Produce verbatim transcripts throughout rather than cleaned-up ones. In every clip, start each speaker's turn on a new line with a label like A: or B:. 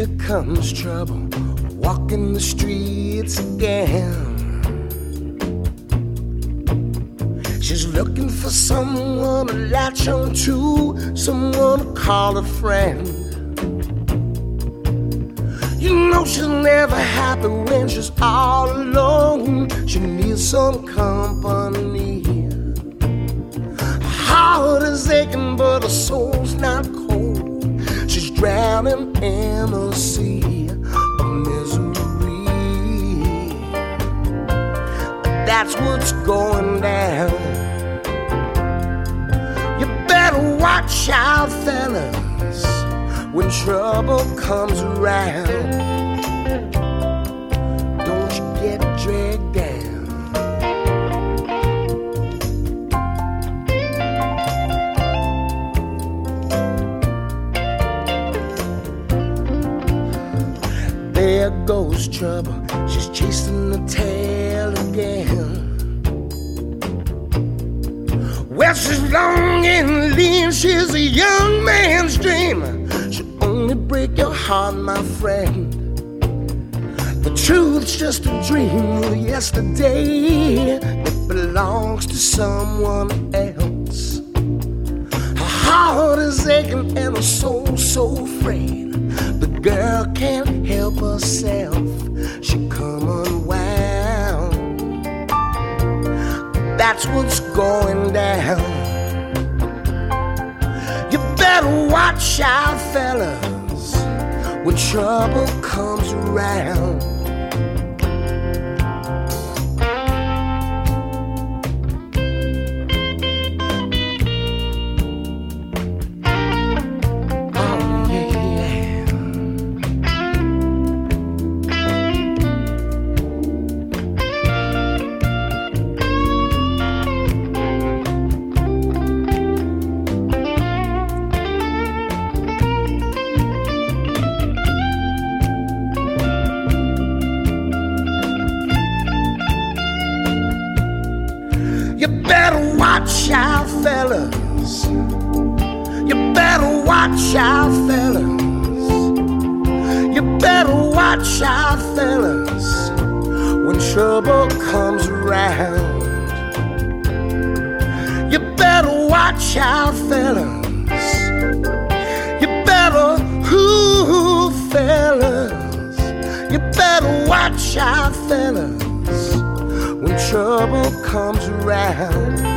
A: Here comes trouble, walking the streets again. She's looking for someone to latch on to, someone to call a friend. You know she's never happy when she's all alone. She needs some company. Her heart is aching but her soul's not cold. She's drowning in a sea of misery. That's what's going down. You better watch out, fellas, when trouble comes around. Don't you get dragged down. There goes trouble, she's chasing the tail again. Well, she's long and lean, she's a young man's dream. She'll only break your heart, my friend. The truth's just a dream of yesterday that belongs to someone else. Her heart is aching and her soul so frayed. The girl can't help herself, she come unwound. That's what's going down. You better watch out, fellas, when trouble comes around. Watch out, fellas. You better watch out, fellas. You better watch out, fellas, when trouble comes around. You better watch out, fellas. You better, ooh, fellas. You better watch out, fellas, when trouble comes around.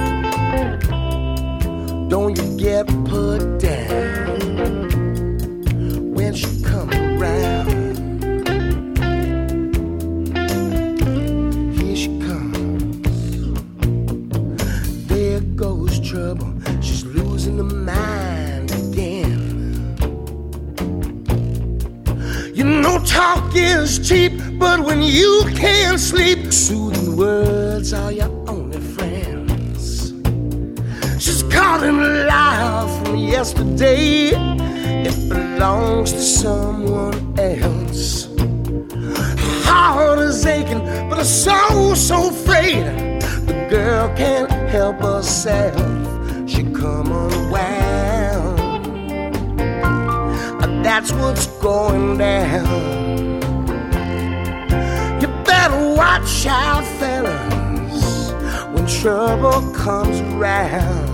A: Don't you get put down when she come around. Here she comes. There goes trouble. She's losing her mind again. You know talk is cheap, but when you can't sleep, soothing words are your only friend. She's caught in a lie from yesterday. It belongs to someone else. Her heart is aching, but her soul's so frayed. The girl can't help herself, she come unwound. That's what's going down. You better watch out, fellas, when trouble comes around.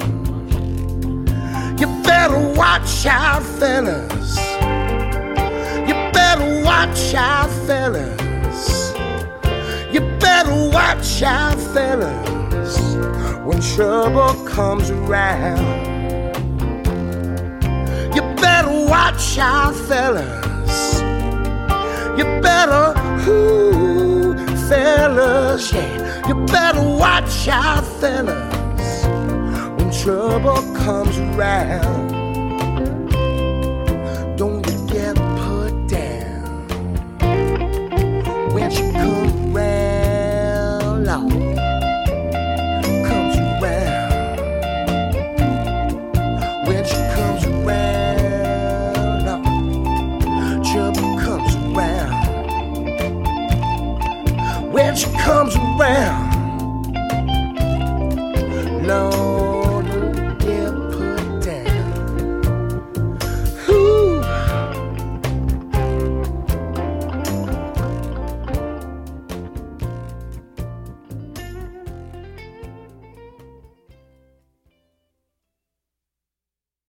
A: You better watch out, fellas. You better watch out, fellas. You better watch out, fellas, when trouble comes around. You better watch out, fellas. You better, ooh, fellas, yeah. You better watch out, fellas, when trouble comes around. Don't you get put down when she comes around, Lord, comes around. When she comes around, Lord, trouble comes around. When she comes around, Lord,